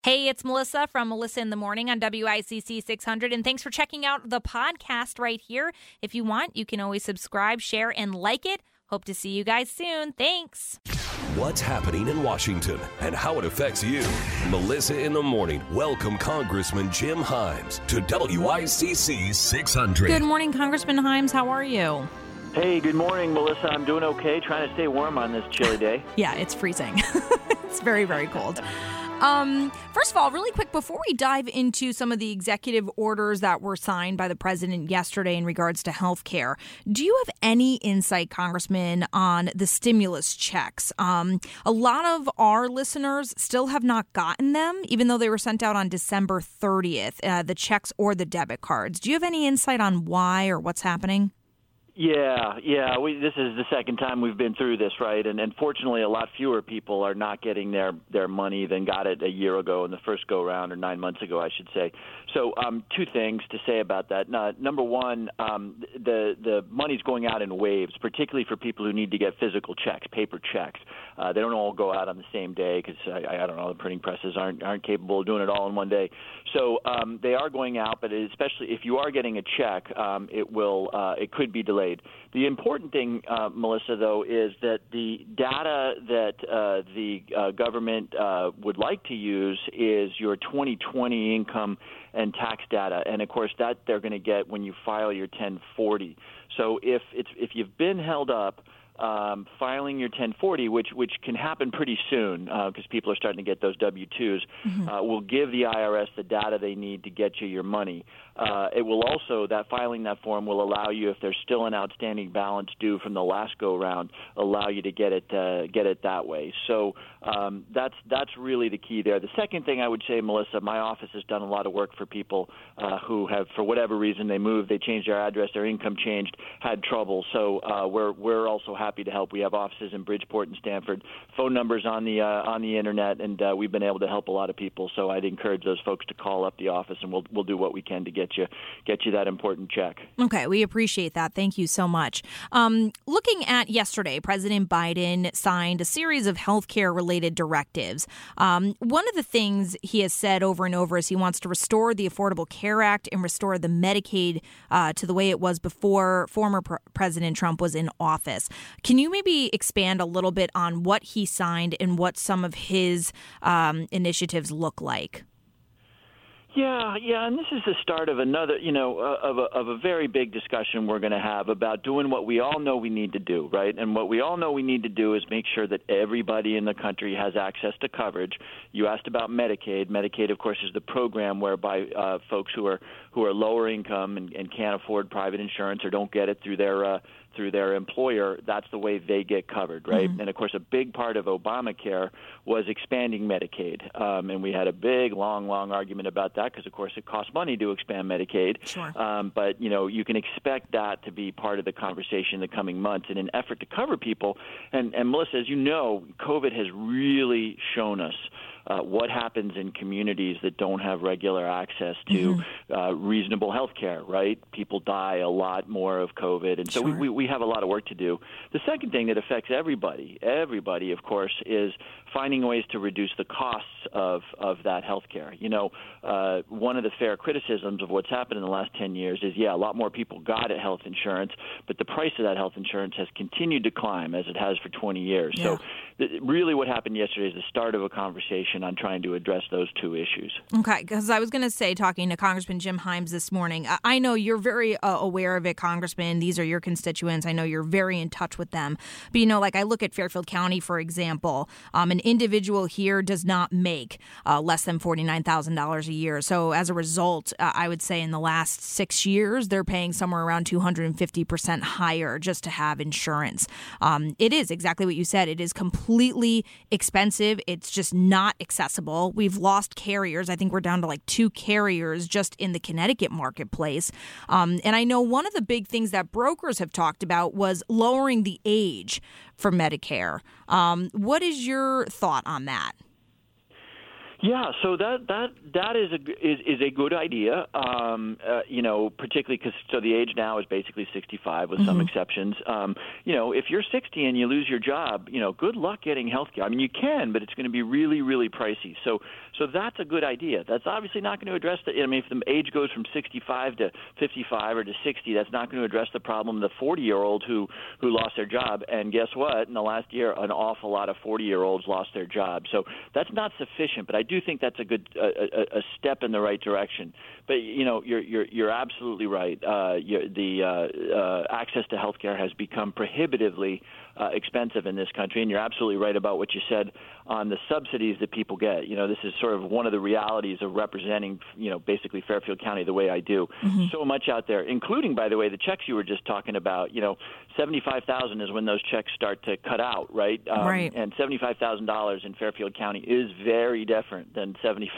Hey, it's Melissa from Melissa in the Morning on WICC 600, and thanks for checking out the podcast right here. If you want, you can always subscribe, share, and like it. Hope to see you guys soon. Thanks. What's happening in Washington and how it affects you. Melissa in the Morning. Welcome Congressman Jim Himes to WICC 600. Good morning, Congressman Himes. How are you? Hey, good morning, Melissa. I'm doing okay. Trying to stay warm on this chilly day. Yeah, it's freezing. It's very, very cold. First of all, really quick, before we dive into some of the executive orders that were signed by the president yesterday in regards to health care, do you have any insight, Congressman, on the stimulus checks? A lot of our listeners still have not gotten them, even though they were sent out on December 30th, the checks or the debit cards. Do you have any insight on why or what's happening? Yeah. This is the second time we've been through this, right? And fortunately, a lot fewer people are not getting their money than got it a year ago in the first go-round, or 9 months ago, I should say. So two things to say about that. Number one, the money's going out in waves, particularly for people who need to get physical checks, paper checks. They don't all go out on the same day because, I don't know, the printing presses aren't capable of doing it all in one day. So they are going out, but especially if you are getting a check, it could be delayed. The important thing, Melissa, though, is that the data that the government would like to use is your 2020 income and tax data, and of course that they're going to get when you file your 1040. So if you've been held up filing your 1040, which can happen pretty soon because people are starting to get those W-2s, will give the IRS the data they need to get you your money. It will also, filing that form will allow you, if there's still an outstanding balance due from the last go-round, allow you to get it that way. So that's really the key there. The second thing I would say, Melissa, my office has done a lot of work for people who have, for whatever reason, they moved, they changed their address, their income changed, had trouble. So we're also happy to help. We have offices in Bridgeport and Stanford, phone numbers on the internet, and we've been able to help a lot of people. So I'd encourage those folks to call up the office, and we'll do what we can to get you that important check. Okay, we appreciate that. Thank you so much. Looking at yesterday, President Biden signed a series of healthcare related directives. One of the things he has said over and over is he wants to restore the Affordable Care Act and restore the Medicaid to the way it was before former President Trump was in office. Can you maybe expand a little bit on what he signed and what some of his initiatives look like? Yeah, and this is the start of another, of a very big discussion we're going to have about doing what we all know we need to do, right? And what we all know we need to do is make sure that everybody in the country has access to coverage. You asked about Medicaid. Medicaid, of course, is the program whereby folks who are lower income and can't afford private insurance or don't get it through their employer, that's the way they get covered, right? Mm-hmm. And, of course, a big part of Obamacare was expanding Medicaid. And we had a big, long argument about that because, of course, it costs money to expand Medicaid. Sure. But, you can expect that to be part of the conversation in the coming months in an effort to cover people. And Melissa, as you know, COVID has really shown us what happens in communities that don't have regular access to reasonable health care, right? People die a lot more of COVID. And so sure. we have a lot of work to do. The second thing that affects everybody, of course, is finding ways to reduce the costs of that health care. One of the fair criticisms of what's happened in the last 10 years is, a lot more people got health insurance, but the price of that health insurance has continued to climb as it has for 20 years. Yeah. So really what happened yesterday is the start of a conversation on trying to address those two issues. Okay, because I was going to say, talking to Congressman Jim Himes this morning, I know you're very aware of it, Congressman. These are your constituents. I know you're very in touch with them. But, I look at Fairfield County, for example. An individual here does not make less than $49,000 a year. So as a result, I would say in the last 6 years, they're paying somewhere around 250% higher just to have insurance. It is exactly what you said. It is completely expensive. It's just not accessible. We've lost carriers. I think we're down to 2 carriers just in the Connecticut marketplace. And I know one of the big things that brokers have talked about was lowering the age for Medicare. What is your thought on that? Yeah, so that is a good idea. Particularly because the age now is basically 65 with some exceptions. If you're 60 and you lose your job, good luck getting health care. I mean, you can, but it's going to be really, really pricey. So that's a good idea. That's obviously not going to address if the age goes from 65 to 55 or to 60, that's not going to address the problem of the 40-year-old who lost their job. And guess what? In the last year, an awful lot of 40-year-olds lost their job. So that's not sufficient, but I do think that's a good a step in the right direction. But you're absolutely right. Access to health care has become prohibitively expensive in this country, and you're absolutely right about what you said on the subsidies that people get. This is sort of one of the realities of representing, basically Fairfield County the way I do. So much out there, including, by the way, the checks you were just talking about. $75,000 is when those checks start to cut out, right? Right. And $75,000 in Fairfield County is very different than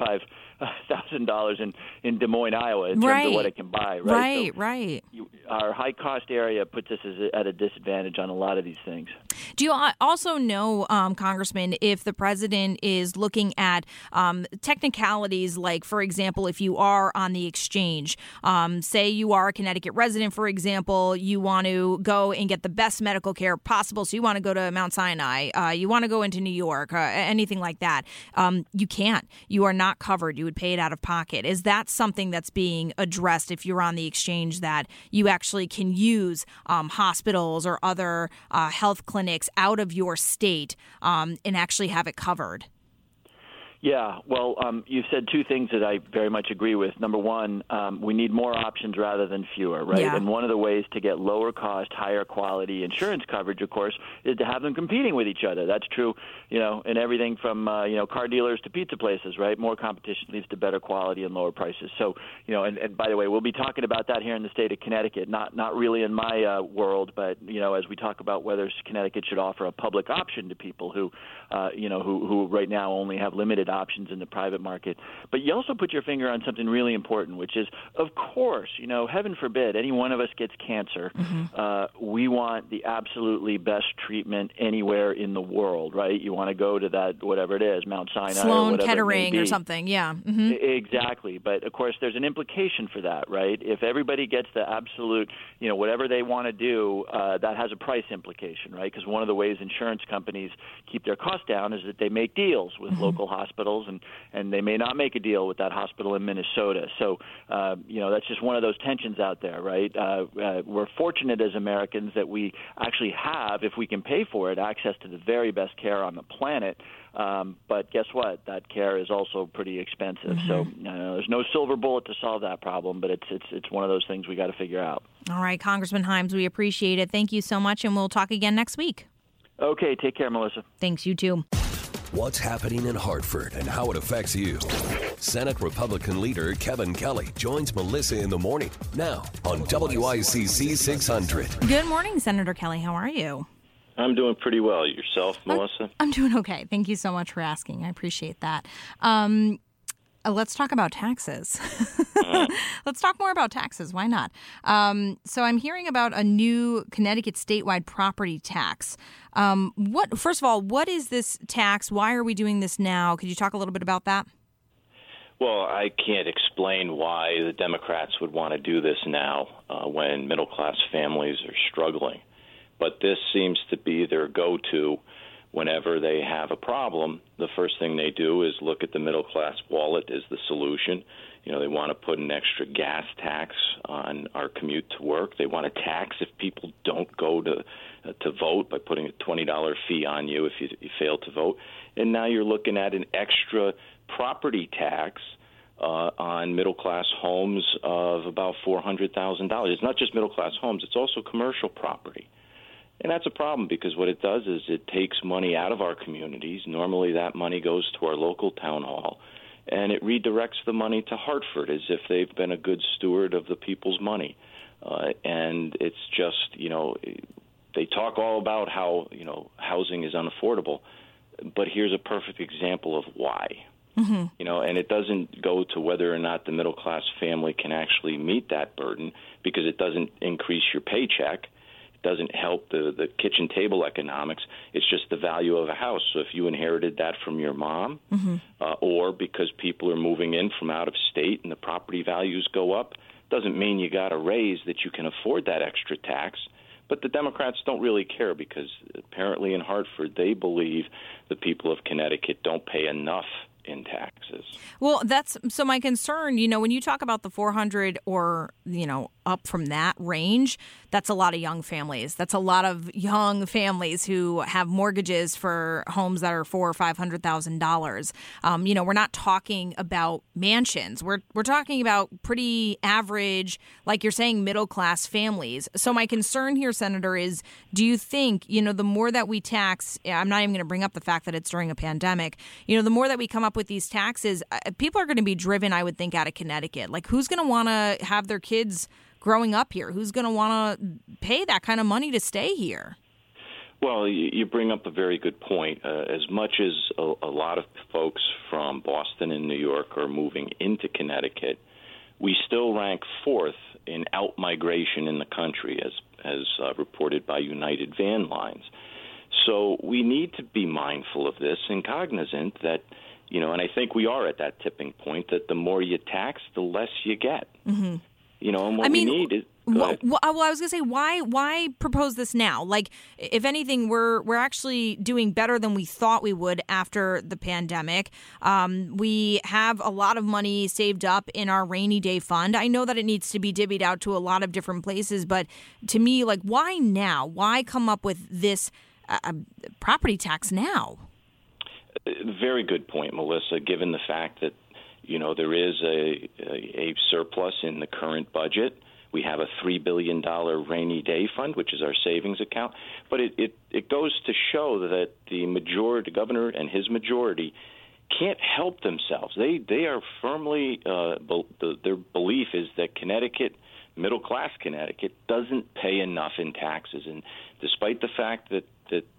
$75,000 in Des Moines, Iowa, in terms of what it can buy, right? Right. Our high-cost area puts us at a disadvantage on a lot of these things. Do you also know, Congressman, if the president is looking at technicalities like, for example, if you are on the exchange, say you are a Connecticut resident, for example, you want to go and get the best medical care possible, so you want to go to Mount Sinai, you want to go into New York, anything like that, you can't. You are not covered. You would pay it out of pocket. Is that something that's being addressed if you're on the exchange, that you actually can use hospitals or other health clinics out of your state and actually have it covered? Yeah, well, you've said two things that I very much agree with. Number one, we need more options rather than fewer, right? Yeah. And one of the ways to get lower cost, higher quality insurance coverage, of course, is to have them competing with each other. That's true, in everything from, car dealers to pizza places, right? More competition leads to better quality and lower prices. So, and by the way, we'll be talking about that here in the state of Connecticut, not really in my world, but, as we talk about whether Connecticut should offer a public option to people who right now only have limited options in the private market. But you also put your finger on something really important, which is, of course, heaven forbid any one of us gets cancer. We want the absolutely best treatment anywhere in the world, right? You want to go to that, whatever it is, Mount Sinai Sloan or whatever Kettering it may be. or something, yeah. Exactly. But, of course, there's an implication for that, right? If everybody gets the absolute, whatever they want to do, that has a price implication, right? Because one of the ways insurance companies keep their costs down is that they make deals with local hospitals, and they may not make a deal with that hospital in Minnesota. So, that's just one of those tensions out there, right? We're fortunate as Americans that we actually have, if we can pay for it, access to the very best care on the planet. But guess what? That care is also pretty expensive. So there's no silver bullet to solve that problem, but it's one of those things we got to figure out. All right, Congressman Himes, we appreciate it. Thank you so much, and we'll talk again next week. Okay, take care, Melissa. Thanks, you too. What's happening in Hartford and how it affects you. Senate Republican leader Kevin Kelly joins Melissa in the morning now on WICC 600. Good morning, Senator Kelly. How are you? I'm doing pretty well. Yourself, Melissa? I'm doing okay. Thank you so much for asking. I appreciate that. Let's talk about taxes. Let's talk more about taxes. Why not? So I'm hearing about a new Connecticut statewide property tax. First of all, what is this tax? Why are we doing this now? Could you talk a little bit about that? Well, I can't explain why the Democrats would want to do this now when middle-class families are struggling. But this seems to be their go-to whenever they have a problem. The first thing they do is look at the middle-class wallet as the solution. They want to put an extra gas tax on our commute to work. They want to tax if people don't go to vote by putting a $20 fee on you if you fail to vote. And now you're looking at an extra property tax on middle-class homes of about $400,000. It's not just middle-class homes. It's also commercial property. And that's a problem because what it does is it takes money out of our communities. Normally that money goes to our local town hall, and it redirects the money to Hartford as if they've been a good steward of the people's money. And it's just, they talk all about how, housing is unaffordable, but here's a perfect example of why. And it doesn't go to whether or not the middle-class family can actually meet that burden because it doesn't increase your paycheck. doesn't help the kitchen table economics. It's just the value of a house. So if you inherited that from your mom, or because people are moving in from out of state and the property values go up, doesn't mean you got a raise that you can afford that extra tax. But the Democrats don't really care because apparently in Hartford they believe the people of Connecticut don't pay enough in taxes. Well, that's so my concern, when you talk about the 400 or, up from that range, that's a lot of young families. That's a lot of young families who have mortgages for homes that are $400,000 or $500,000. We're not talking about mansions. We're talking about pretty average, like you're saying, middle class families. So my concern here, Senator, is do you think, the more that we tax, I'm not even going to bring up the fact that it's during a pandemic, the more that we come up with these taxes, people are going to be driven, I would think, out of Connecticut. Like, who's going to want to have their kids growing up here? Who's going to want to pay that kind of money to stay here? Well, you bring up a very good point. As much as a lot of folks from Boston and New York are moving into Connecticut, we still rank fourth in out-migration in the country, as reported by United Van Lines. So we need to be mindful of this and cognizant that, and I think we are at that tipping point, that the more you tax, the less you get. Mm-hmm. And what we need is... Well, I was going to say, why propose this now? Like, if anything, we're actually doing better than we thought we would after the pandemic. We have a lot of money saved up in our rainy day fund. I know that it needs to be divvied out to a lot of different places, but to me, like, why now? Why come up with this property tax now? Very good point, Melissa, given the fact that, there is a surplus in the current budget. We have a $3 billion rainy day fund, which is our savings account. But it goes to show that the governor and his majority can't help themselves. They are firmly, their belief is that Connecticut, middle-class Connecticut, doesn't pay enough in taxes. And despite the fact that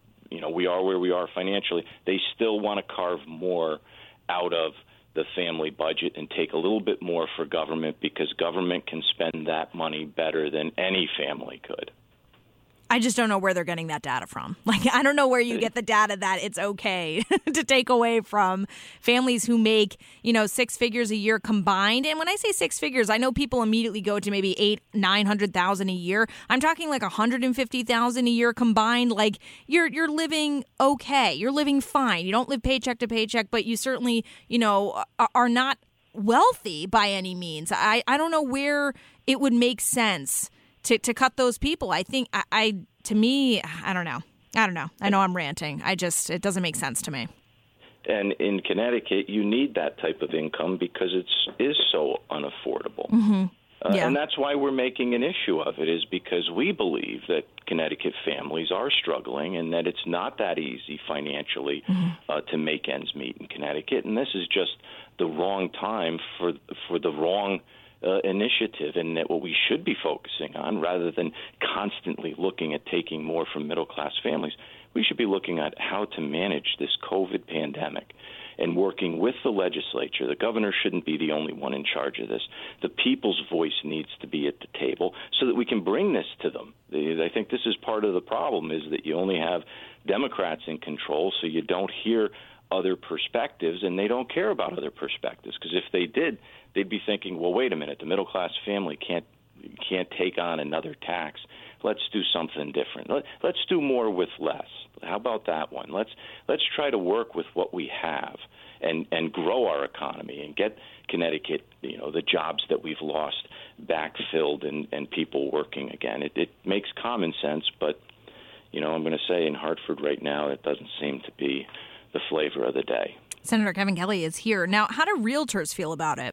we are where we are financially, they still want to carve more out of the family budget and take a little bit more for government because government can spend that money better than any family could. I just don't know where they're getting that data from. Like, I don't know where you get the data that it's okay to take away from families who make, six figures a year combined. And when I say six figures, I know people immediately go to maybe $800,000-900,000 a year. I'm talking like $150,000 a year combined. Like, you're living okay. You're living fine. You don't live paycheck to paycheck, but you certainly, are not wealthy by any means. I don't know where it would make sense to cut those people. I think to me, I don't know. I know I'm ranting. It doesn't make sense to me. And in Connecticut, you need that type of income because it is so unaffordable. Mm-hmm. Yeah. And that's why we're making an issue of it, is because we believe that Connecticut families are struggling and that it's not that easy financially to make ends meet in Connecticut. And this is just the wrong time for the wrong initiative, and that what we should be focusing on, rather than constantly looking at taking more from middle-class families, we should be looking at how to manage this COVID pandemic and working with the legislature. The governor shouldn't be the only one in charge of this. The people's voice needs to be at the table so that we can bring this to them. I think this is part of the problem, is that you only have Democrats in control, so you don't hear other perspectives, and they don't care about other perspectives, because if they did, they'd be thinking, well, wait a minute, the middle-class family can't take on another tax. Let's do something different. Let's do more with less. How about that one? Let's try to work with what we have and grow our economy and get Connecticut, the jobs that we've lost backfilled and people working again. It makes common sense, but, I'm going to say in Hartford right now, it doesn't seem to be the flavor of the day. Senator Kevin Kelly is here. Now, how do realtors feel about it?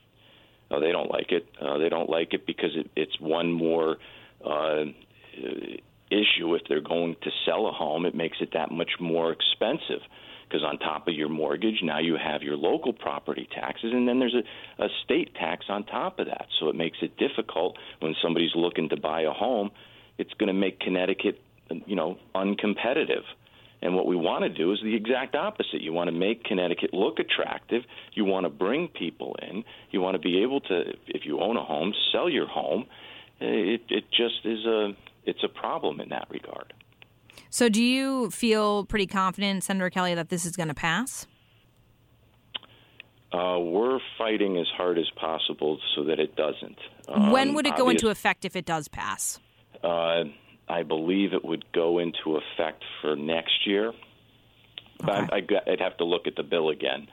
Oh, they don't like it. They don't like it because it's one more issue. If they're going to sell a home, it makes it that much more expensive, because on top of your mortgage, now you have your local property taxes, and then there's a state tax on top of that. So it makes it difficult when somebody's looking to buy a home. It's going to make Connecticut, uncompetitive. And what we want to do is the exact opposite. You want to make Connecticut look attractive. You want to bring people in. You want to be able to, if you own a home, sell your home it just is it's a problem in that regard. So do you feel pretty confident, Senator Kelly, that this is going to pass? We're fighting as hard as possible so that it doesn't. When would it go into effect if it does pass? I believe it would go into effect for next year. Okay. I'd have to look at the bill again.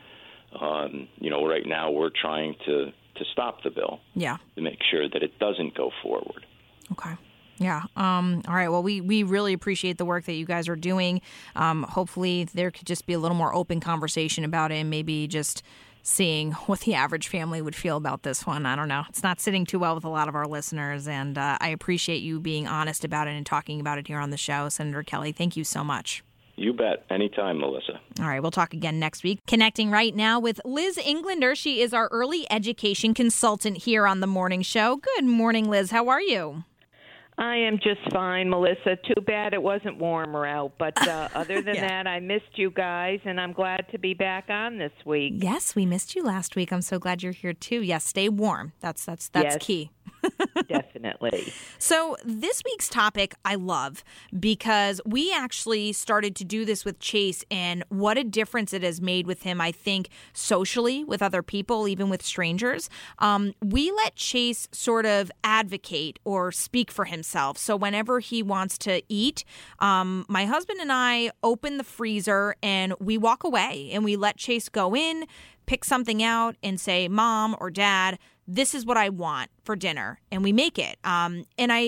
Right now we're trying to stop the bill. Yeah. To make sure that it doesn't go forward. Okay. Yeah. All right. Well, we really appreciate the work that you guys are doing. Hopefully there could just be a little more open conversation about it and maybe just seeing what the average family would feel about this one. I don't know. It's not sitting too well with a lot of our listeners, and I appreciate you being honest about it and talking about it here on the show. Senator Kelly, thank you so much. You bet. Anytime, Melissa. All right. We'll talk again next week. Connecting right now with Liz Englander. She is our early education consultant here on The Morning Show. Good morning, Liz. How are you? I am just fine, Melissa. Too bad it wasn't warmer out. But other than that, I missed you guys, and I'm glad to be back on this week. Yes, we missed you last week. I'm so glad you're here, too. Yes, stay warm. That's yes, key. Definitely. So this week's topic I love because we actually started to do this with Chase, and what a difference it has made with him, I think, socially, with other people, even with strangers. We let Chase sort of advocate or speak for himself. So whenever he wants to eat, my husband and I open the freezer and we walk away and we let Chase go in, pick something out and say, Mom or Dad, this is what I want for dinner, and we make it. And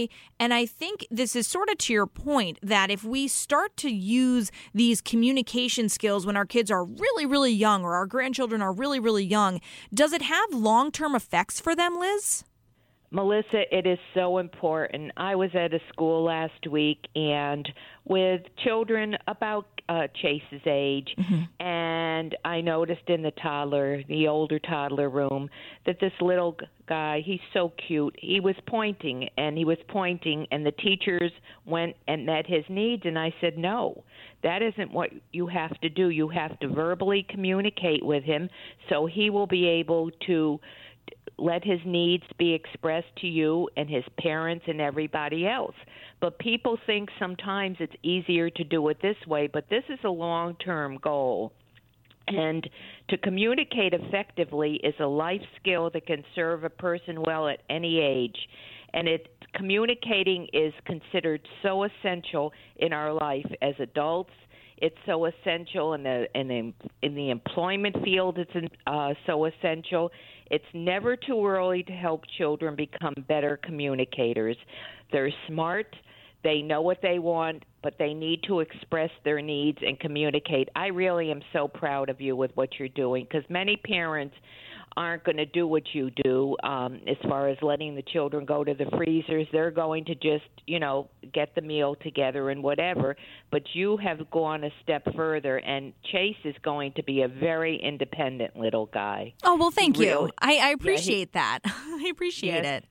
I think this is sort of to your point that if we start to use these communication skills when our kids are really, really young or our grandchildren are really, really young, does it have long-term effects for them, Liz? Melissa, it is so important. I was at a school last week and with children about Chase's age, and I noticed in the older toddler room, that this little guy, he's so cute, he was pointing, and the teachers went and met his needs, and I said, no, that isn't what you have to do. You have to verbally communicate with him so he will be able to let his needs be expressed to you and his parents and everybody else. But people think sometimes it's easier to do it this way, but this is a long-term goal. And to communicate effectively is a life skill that can serve a person well at any age. And communicating is considered so essential in our life as adults. It's so essential in the employment field. It's so essential. It's never too early to help children become better communicators. They're smart. They know what they want, but they need to express their needs and communicate. I really am so proud of you with what you're doing, because many parents aren't going to do what you do as far as letting the children go to the freezers. They're going to just, get the meal together and whatever. But you have gone a step further, and Chase is going to be a very independent little guy. Oh, well, thank you. I appreciate that. I appreciate it.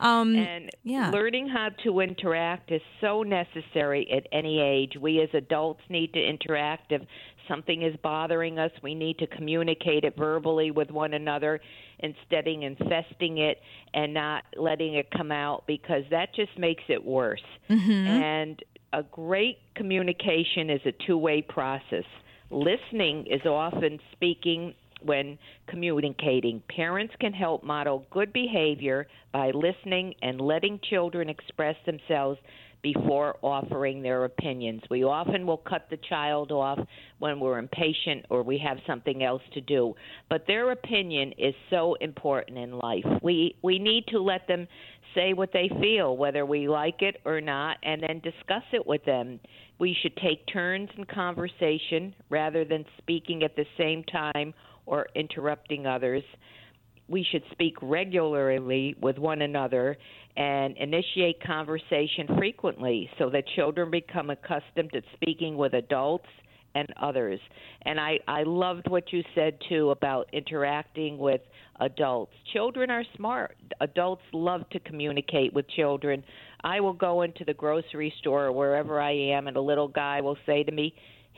Learning how to interact is so necessary at any age. We as adults need to interact. If something is bothering us, we need to communicate it verbally with one another instead of infesting it and not letting it come out, because that just makes it worse. And a great communication is a two-way process. Listening is often speaking when communicating. Parents can help model good behavior by listening and letting children express themselves before offering their opinions. We often will cut the child off when we're impatient or we have something else to do. But their opinion is so important in life. We need to let them say what they feel, whether we like it or not, and then discuss it with them. We should take turns in conversation rather than speaking at the same time or interrupting others. We should speak regularly with one another and initiate conversation frequently so that children become accustomed to speaking with adults and others. And I loved what you said, too, about interacting with adults. Children are smart. Adults love to communicate with children. I will go into the grocery store or wherever I am, and a little guy will say to me,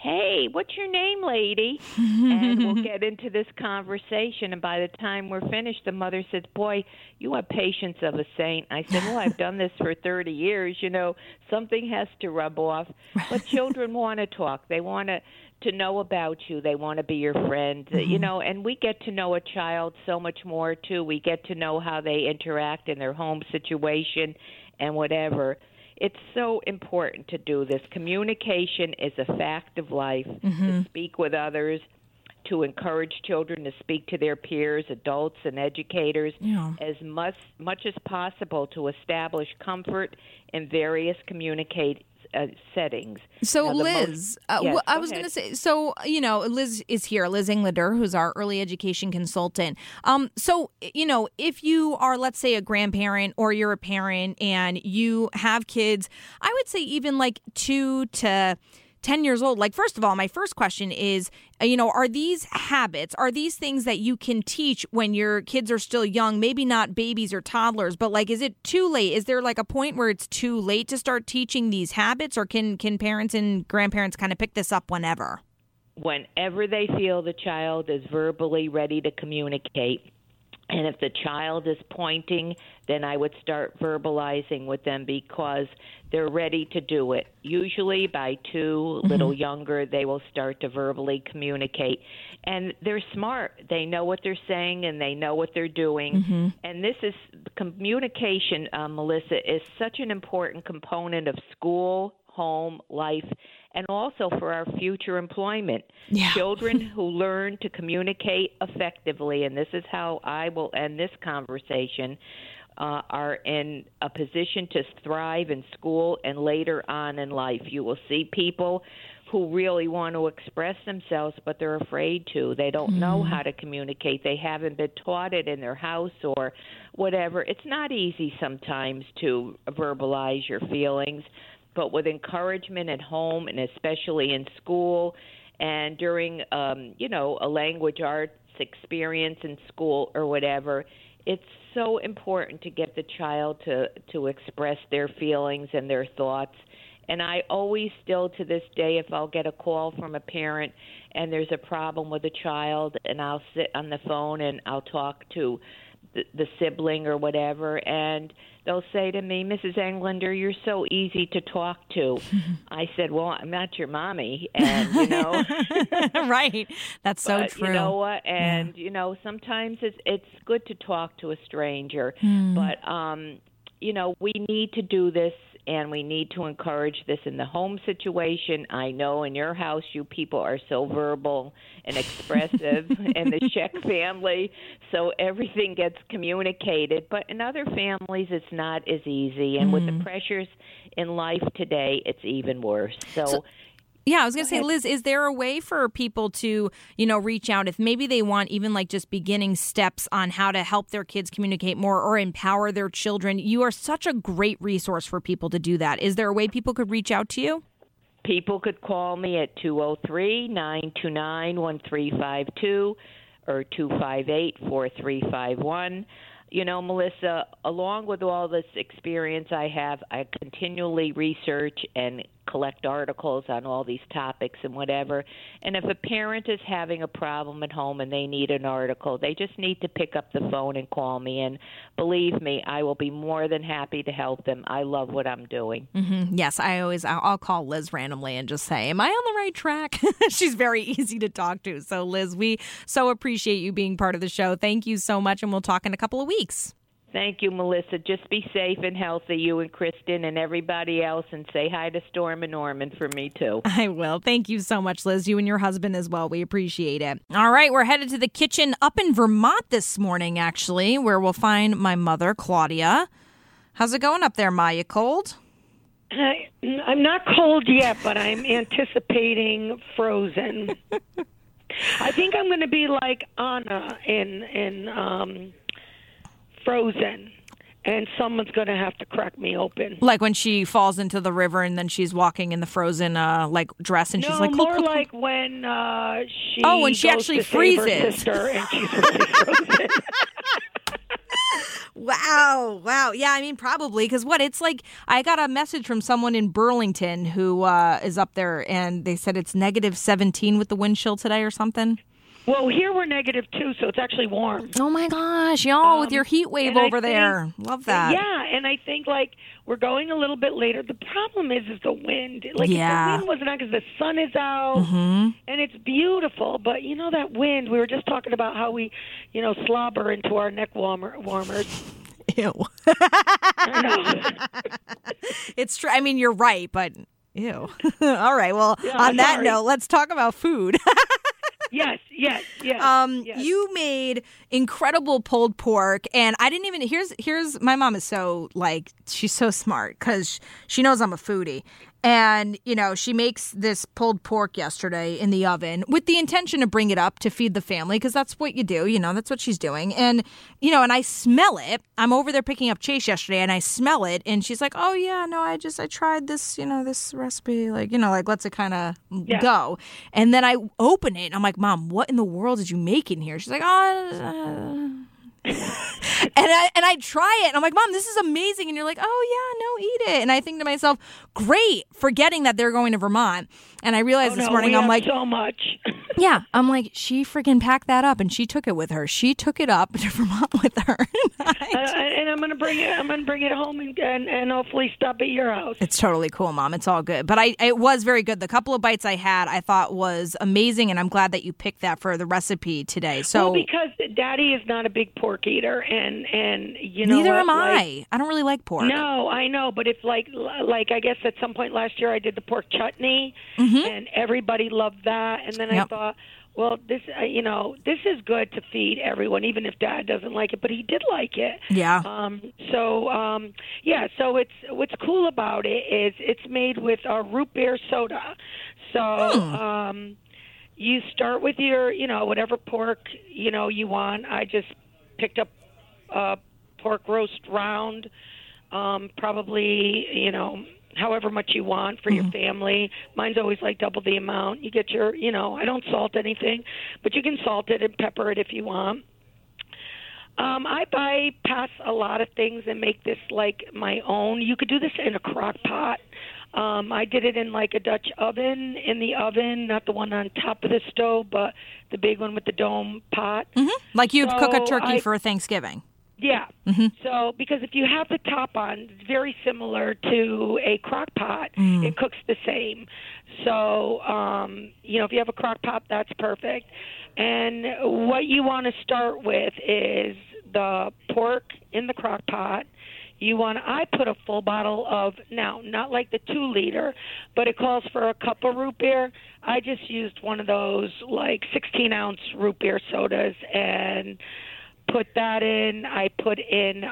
hey, what's your name, lady? And we'll get into this conversation. And by the time we're finished, the mother says, boy, you have patience of a saint. I said, well, I've done this for 30 years. Something has to rub off. But children want to talk. They want to know about you. They want to be your friend, and we get to know a child so much more, too. We get to know how they interact in their home situation and whatever. It's so important to do this. Communication is a fact of life, to speak with others, to encourage children to speak to their peers, adults and educators, as much as possible to establish comfort in various settings. So, Liz, I was going to say, Liz is here, Liz Englander, who's our early education consultant. If you are, let's say, a grandparent or you're a parent and you have kids, I would say even like 2 to 10 years old. Like, first of all, my first question is, are these habits, are these things that you can teach when your kids are still young, maybe not babies or toddlers, but like, is it too late? Is there like a point where it's too late to start teaching these habits, or can parents and grandparents kind of pick this up whenever? Whenever they feel the child is verbally ready to communicate. And if the child is pointing, then I would start verbalizing with them because they're ready to do it. Usually by 2, little younger, they will start to verbally communicate. And they're smart. They know what they're saying and they know what they're doing. And this is communication, Melissa, is such an important component of school, home, life, and also for our future employment. Children who learn to communicate effectively, and this is how I will end this conversation, are in a position to thrive in school and later on in life. You will see people who really want to express themselves, but they're afraid to. They don't know how to communicate. They haven't been taught it in their house or whatever. It's not easy sometimes to verbalize your feelings. But with encouragement at home and especially in school and during, a language arts experience in school or whatever, it's so important to get the child to express their feelings and their thoughts. And I always still to this day, if I'll get a call from a parent and there's a problem with a child, and I'll sit on the phone and I'll talk to the sibling or whatever, and they'll say to me, Mrs. Englander, you're so easy to talk to. I said, well, I'm not your mommy, and, Right. That's so true. You know what? And, sometimes it's good to talk to a stranger, but, we need to do this, and we need to encourage this in the home situation. I know in your house you people are so verbal and expressive in the Sheck family, so everything gets communicated. But in other families, it's not as easy. And with the pressures in life today, it's even worse. So yeah, I was going to say, Liz, is there a way for people to, reach out if maybe they want even like just beginning steps on how to help their kids communicate more or empower their children? You are such a great resource for people to do that. Is there a way people could reach out to you? People could call me at 203-929-1352 or 258-4351. Melissa, along with all this experience I have, I continually research and collect articles on all these topics and whatever. And if a parent is having a problem at home and they need an article, they just need to pick up the phone and call me. And believe me, I will be more than happy to help them. I love what I'm doing. Yes, I'll call Liz randomly and just say, am I on the right track? She's very easy to talk to. So, Liz, we so appreciate you being part of the show. Thank you so much, and we'll talk in a couple of weeks. Thank you, Melissa. Just be safe and healthy, you and Kristen and everybody else, and say hi to Storm and Norman for me, too. I will. Thank you so much, Liz. You and your husband as well. We appreciate it. All right, we're headed to the kitchen up in Vermont this morning, actually, where we'll find my mother, Claudia. How's it going up there, Ma? You cold? I'm not cold yet, but I'm anticipating frozen. I think I'm going to be like Anna in Frozen, and someone's going to have to crack me open. Like when she falls into the river and then she's walking in the frozen dress and she's like... No, more like when she when she actually freezes. Save her sister and she's really frozen. Wow. Wow. Yeah, I mean, probably. Because it's like, I got a message from someone in Burlington who is up there, and they said it's -17 with the wind chill today or something. Well, here we're -2, so it's actually warm. Oh, my gosh. Y'all, with your heat wave over there. Love that. Yeah, and I think, we're going a little bit later. The problem is the wind. If the wind wasn't out because the sun is out, and it's beautiful, but, that wind, we were just talking about how we, slobber into our neck warmers. Ew. I know. It's true. I mean, you're right, but ew. All right. Well, on that note, let's talk about food. Yes. You made incredible pulled pork, and I didn't even. Here's my mom is so she's so smart because she knows I'm a foodie. And, she makes this pulled pork yesterday in the oven with the intention to bring it up to feed the family because that's what you do. That's what she's doing. And, and I smell it. I'm over there picking up Chase yesterday and I smell it. And she's like, oh, yeah, no, I tried this, this recipe, lets it kind of go. And then I open it and I'm like, Mom, what in the world did you make in here? She's like, and I try it and I'm like, Mom, this is amazing. And you're like, oh yeah, no, eat it. And I think to myself, great, forgetting that they're going to Vermont. And I realized this morning, I'm like, so much. Yeah, I'm like, she freaking packed that up and she took it with her. She took it up to Vermont with her. And I'm gonna bring it. I'm gonna bring it home and hopefully stop at your house. It's totally cool, Mom. It's all good. But it was very good. The couple of bites I had, I thought was amazing, and I'm glad that you picked that for the recipe today. So because Daddy is not a big pork eater, and neither am I. I don't really like pork. No, I know, but it's like I guess at some point last year I did the pork chutney, and everybody loved that, and then I thought, well, this this is good to feed everyone, even if Dad doesn't like it, but he did like it. Yeah. So it's what's cool about it is it's made with root beer soda. So you start with your whatever pork you want. I just picked up pork roast round, probably however much you want for your family. Mine's always double the amount. You get your, I don't salt anything, but you can salt it and pepper it if you want. I bypass a lot of things and make this my own. You could do this in a crock pot. I did it in a Dutch oven, in the oven, not the one on top of the stove, but the big one with the dome pot. Like you'd cook a turkey for Thanksgiving. Yeah. So, because if you have the top on, it's very similar to a crock pot. It cooks the same. So, if you have a crock pot, that's perfect. And what you want to start with is the pork in the crock pot. I put a full bottle of, now, not like the 2-liter, but it calls for a cup of root beer. I just used one of those 16-ounce root beer sodas and put that in. I put in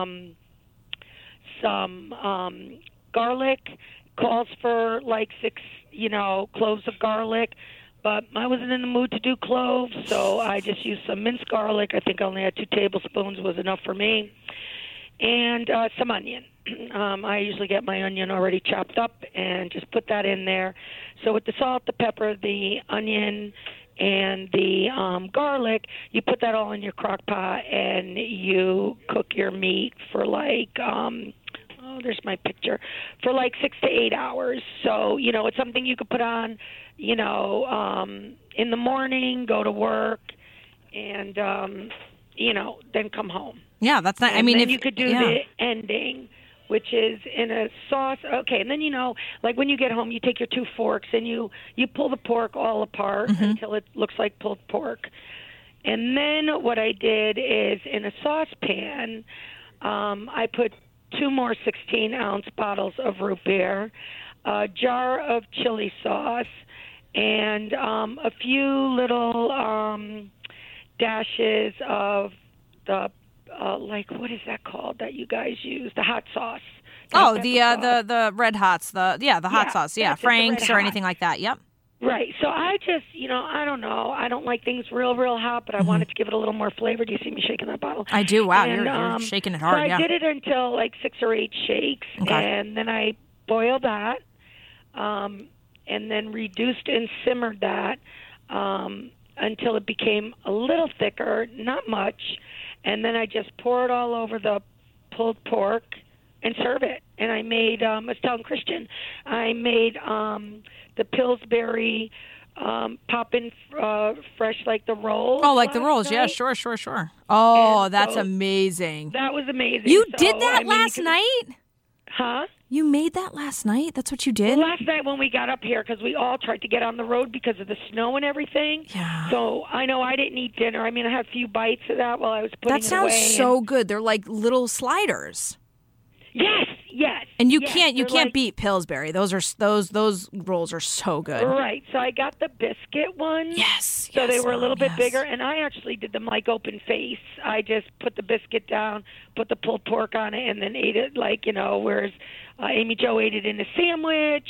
some garlic. Calls for 6, cloves of garlic. But I wasn't in the mood to do cloves, so I just used some minced garlic. I think I only had 2 tablespoons was enough for me. And some onion. I usually get my onion already chopped up and just put that in there. So with the salt, the pepper, the onion, and the garlic, you put that all in your crock pot and you cook your meat for there's my picture, for 6 to 8 hours. So, it's something you could put on, in the morning, go to work, and, then come home. Yeah, that's not, and then you could do the ending, which is in a sauce. Okay, and then, when you get home, you take your 2 forks and you pull the pork all apart until it looks like pulled pork. And then what I did is in a saucepan, I put 2 more 16-ounce bottles of root beer, a jar of chili sauce, and a few little dashes of the what is that called that you guys use? The hot sauce. The Red Hots. The hot sauce. Yeah, Frank's or anything like that. Yep. Right. So I just, I don't know. I don't like things real, real hot, but I wanted to give it a little more flavor. Do you see me shaking that bottle? I do. Wow, and, you're shaking it hard. So I did it until 6 or 8 shakes, and then I boiled that, and then reduced and simmered that until it became a little thicker, not much. And then I just pour it all over the pulled pork and serve it. And I made, I was telling Christian, I made the Pillsbury poppin' fresh, like the rolls. Oh, like the rolls. Night. Yeah, sure. Oh, And that's so amazing. That was amazing. You So, did that I mean, last night? Huh? You made that last night? That's what you did? Well, last night when we got up here, because we all tried to get on the road because of the snow and everything. Yeah. So I know I didn't eat dinner. I mean, I had a few bites of that while I was putting That sounds it away. so good. They're like little sliders. Yes. And you yes, can't they're like, beat Pillsbury. Those rolls are so good. Right. So I got the biscuit ones. Yes. So they were a little bit yes. bigger, and I actually did them like open face. I just put the biscuit down, put the pulled pork on it, and then ate it like, whereas Amy Jo ate it in a sandwich.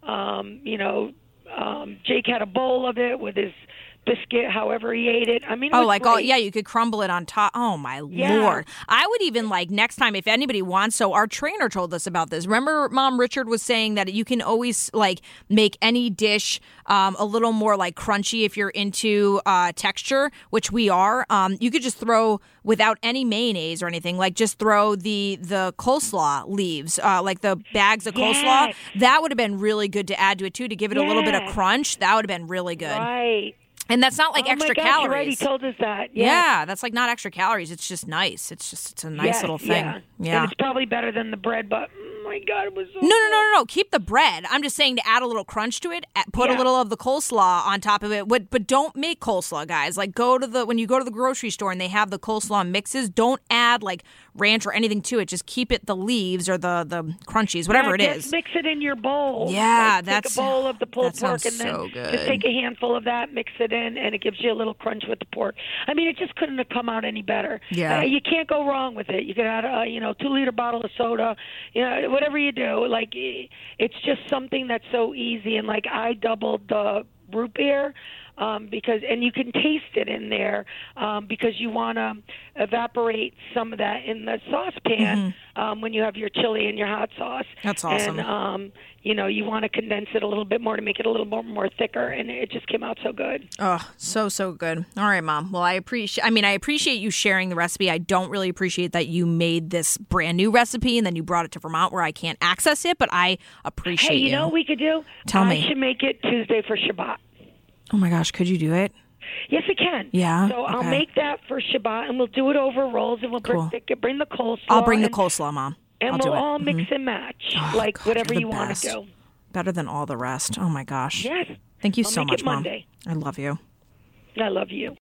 Jake had a bowl of it with his biscuit, however he ate it. I mean, it was great. You could crumble it on top. Oh my Yeah. Lord. I would even next time if anybody wants, so our trainer told us about this. Remember Mom Richard was saying that you can always make any dish a little more crunchy if you're into texture, which we are. You could just throw without any mayonnaise or anything, just throw the coleslaw leaves, the bags of coleslaw. That would have been really good to add to it too, to give it a little bit of crunch. That would have been really good. Right. And that's not extra calories. You're right. He told us that. Yeah, that's not extra calories. It's just nice. It's a nice little thing. Yeah. And it's probably better than the bread, but oh my God, it was so No. Keep the bread. I'm just saying to add a little crunch to it, put a little of the coleslaw on top of it. But don't make coleslaw, guys. When you go to the grocery store and they have the coleslaw mixes, don't add ranch or anything to it. Just keep it the leaves or the crunchies, whatever it is. Just mix it in your bowl. Yeah, take a bowl of the pulled pork and then so good. just take a handful of that, mix it in, and it gives you a little crunch with the pork. I mean, it just couldn't have come out any better. Yeah. You can't go wrong with it. You could add a 2-liter bottle of soda, whatever you do. It's just something that's so easy. And I doubled the root beer. Because you can taste it in there because you want to evaporate some of that in the saucepan when you have your chili and your hot sauce. That's awesome. And you want to condense it a little bit more to make it a little more thicker, and it just came out so good. Oh, so good. All right, Mom. Well, I appreciate you sharing the recipe. I don't really appreciate that you made this brand new recipe and then you brought it to Vermont where I can't access it, but I appreciate you. Hey, you know what we could do? Tell me. I should make it Tuesday for Shabbat. Oh my gosh, could you do it? Yes, I can. Yeah. So I'll make that for Shabbat, and we'll do it over rolls, and we'll bring the coleslaw. I'll bring the coleslaw, Mom. And we'll all mix and match, whatever you want to do. Better than all the rest. Oh my gosh. Yes. Thank you I'll so make much, it Mom. Monday. I love you. I love you.